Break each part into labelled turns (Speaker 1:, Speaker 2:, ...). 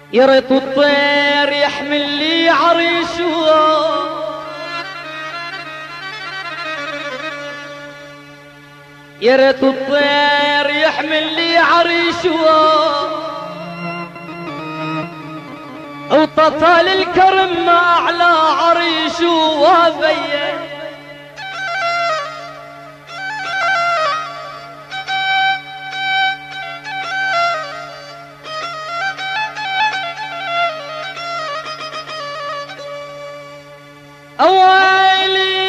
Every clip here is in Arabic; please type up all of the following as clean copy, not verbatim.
Speaker 1: يا ريت الطير يحمل لي عريش يا ريت الطير يحمل لي عريش وطال الكرم ما اعلى عريش وبين أويلي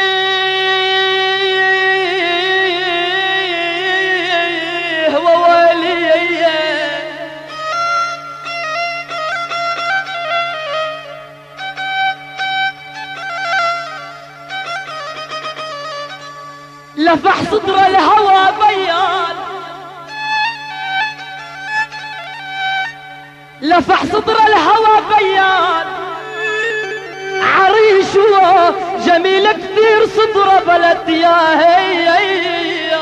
Speaker 1: هو ويلي لفح صدر الهوى بيان لفح صدر الهوى بيان عريش جميل كثير صدره بلد يا هي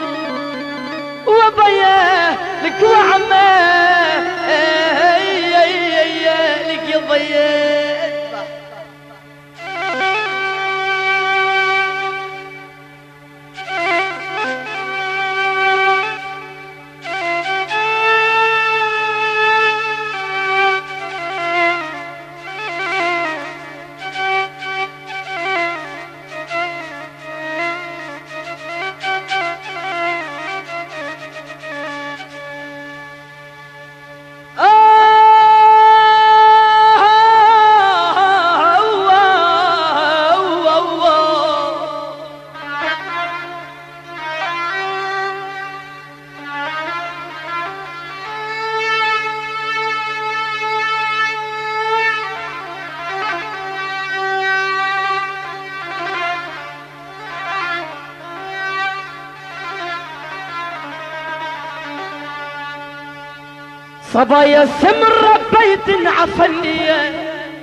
Speaker 1: وبيه لك وعمه لك يضيه صبايا سمر بيت عفنية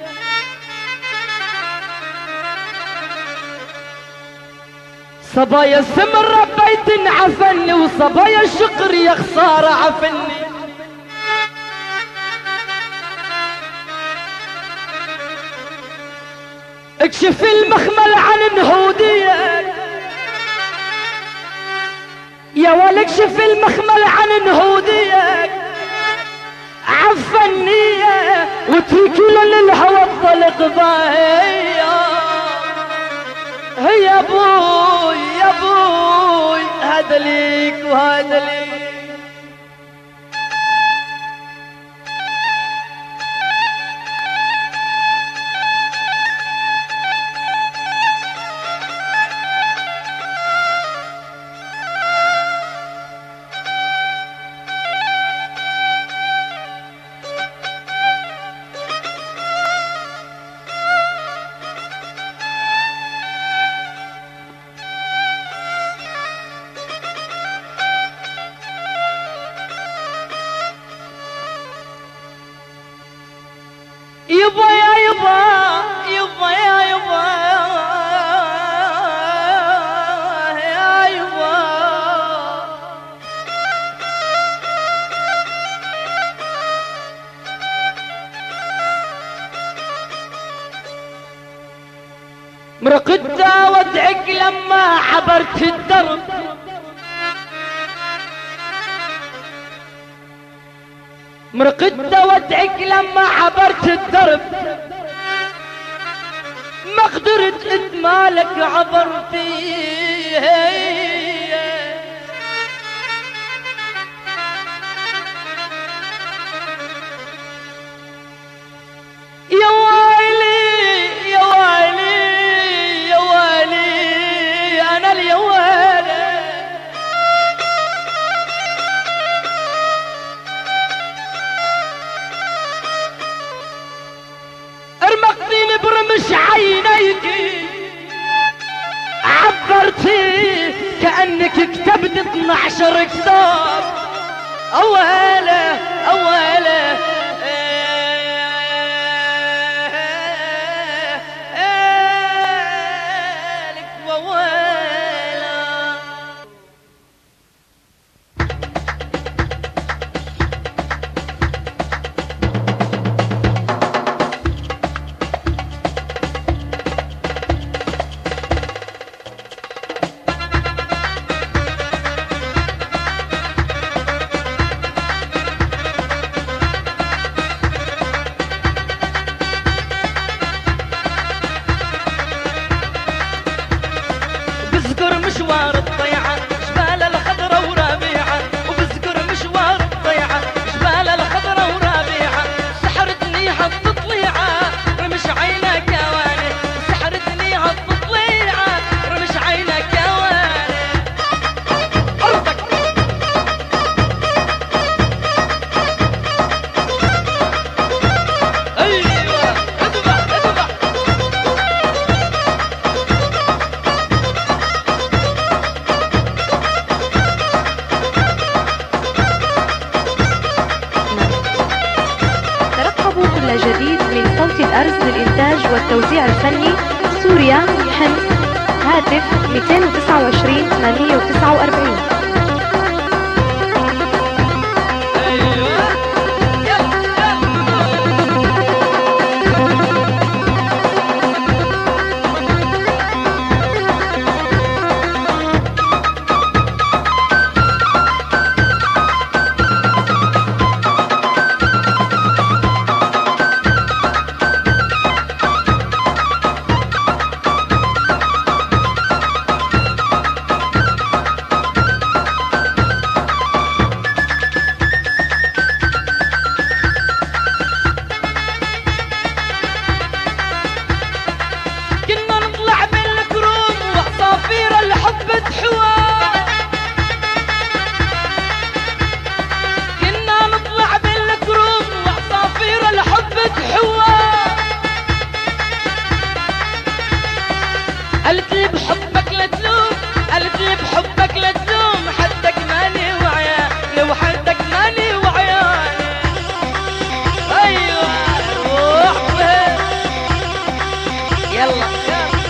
Speaker 1: صبايا سمر بيت عفني وصبايا الشقر يا خسارة عفني اكشف المخمل عن نهودية يا ولد اكشف المخمل عن نهودية عفنية وتركيله للهوى الطلق باهية يا ابوي يا ابوي هذا ليك وهذا ليك يبا يا يبا يبا يا يبا يا يبا مرقدت وادعك لما عبرت الدرب مرقدت وادعك لما عبرت الدرب ما قدرت اتمالك عبرتي يا ويلي يا ويلي يا ويلي انا اليوالي ارمقتيني برمش عينيكي عبرتي كأنك كتبت 12 كتاب اوله اوله لك وويله
Speaker 2: الأرز للإنتاج والتوزيع الفني سوريا حمص. هاتف 229 849.
Speaker 1: قالت لي بحبك لا تلوم، قالت لي بحبك لا تلوم، حدك ماني وعيان لو حدك ماني وعيان. ايوه روح فين يلا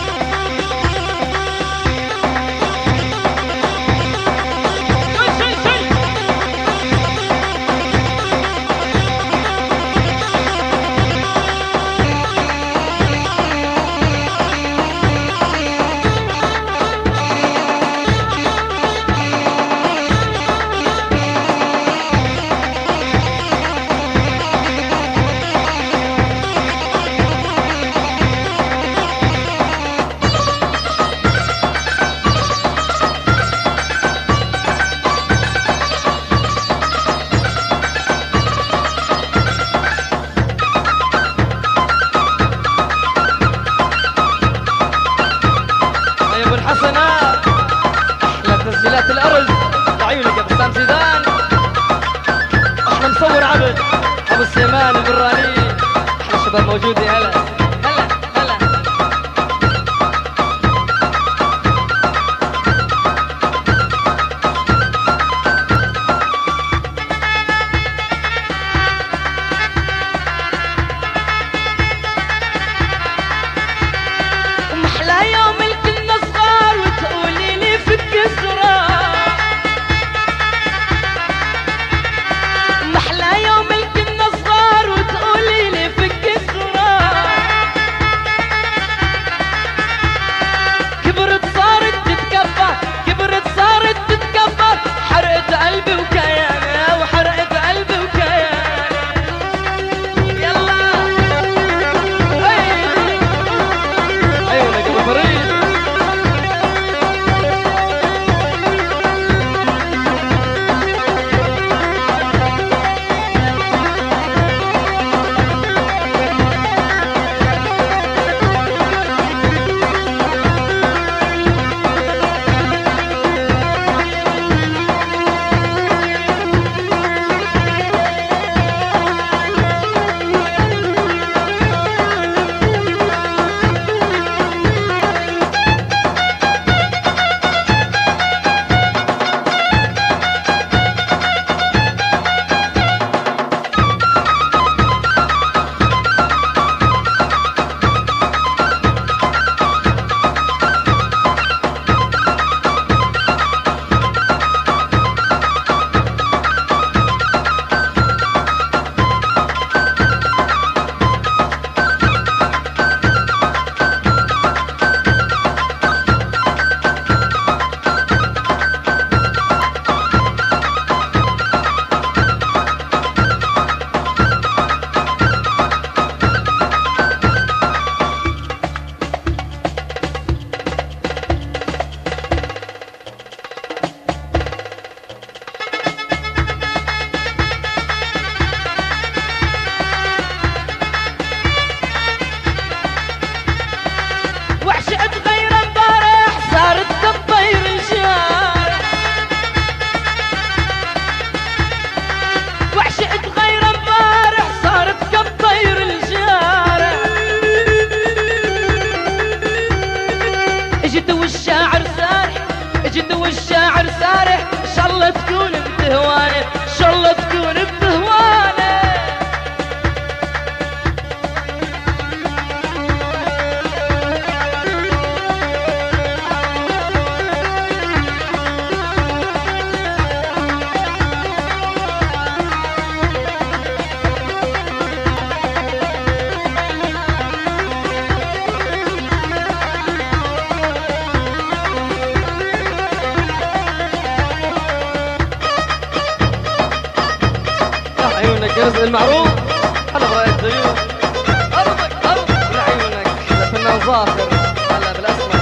Speaker 1: حسنات. احلى تسجيلات الارز لعيونك يا بسام زيدان. احلى مصور عبد ابو سليمان البراني. احلى شباب موجود يا هلا هلا هلا. ومحلى يوم محلى يوم الكنا صغار وتقولي لي فك الزرار. عيونك يا رزق المعروف، هلا براية ضيوف، أرضك أرض لعيونك لفنان ظافر، هلا بالأسمر.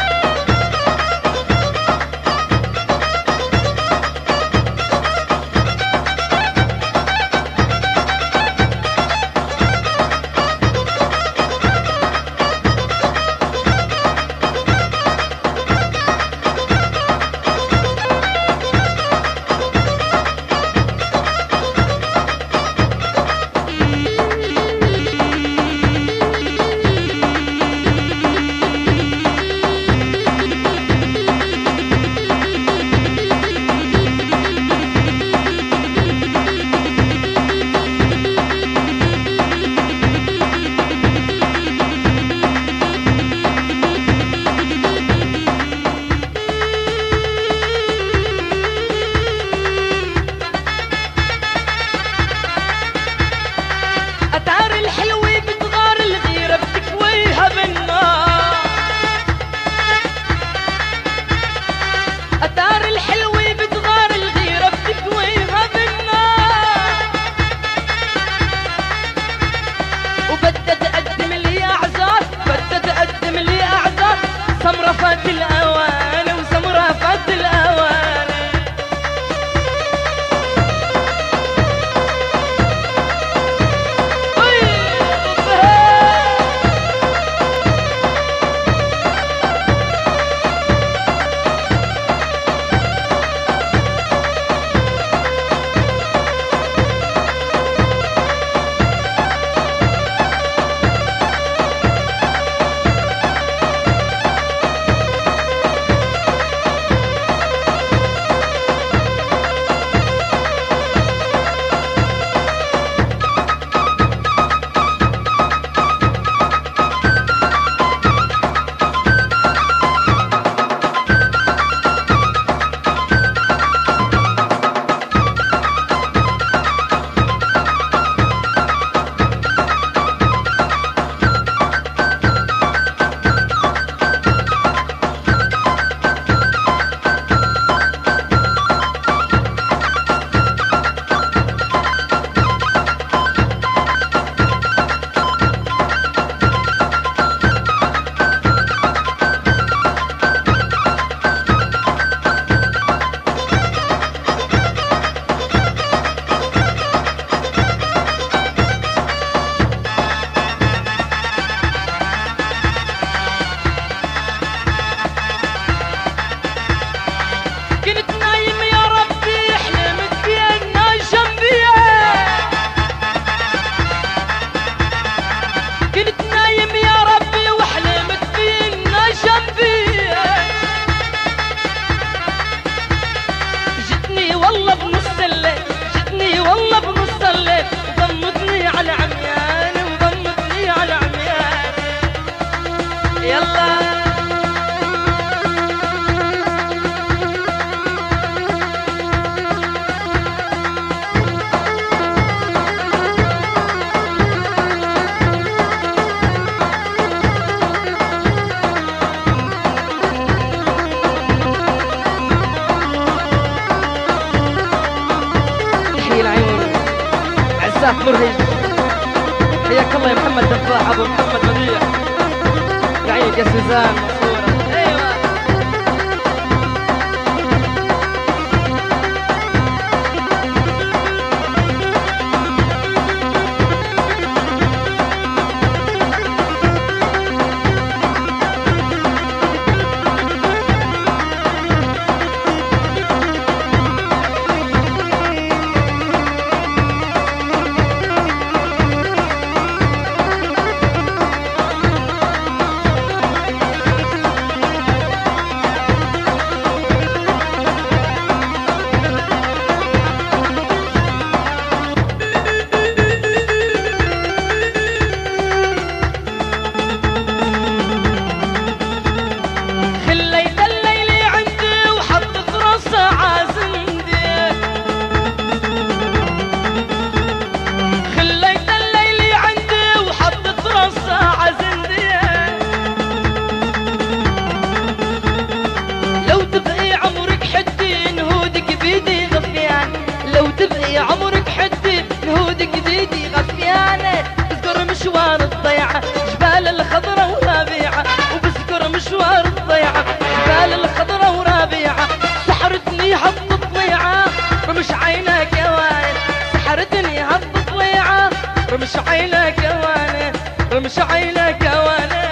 Speaker 1: عساك مرهي، حياك الله يا محمد دفاح ابو محمد بديع، يعيد يا سوزان منصوره. ايوه عمرك حدي نهودك جديدي غفيانة بذكر مشوار الضيعة جبال الخضرة ورابيعة وبذكر مشوار الضيعة جبال الخضرة ورابيعة سحرتني هض طليعة رمش عينك يا واني سحرتني هض طليعة رمش عينك يا واني رمش عينك يا واني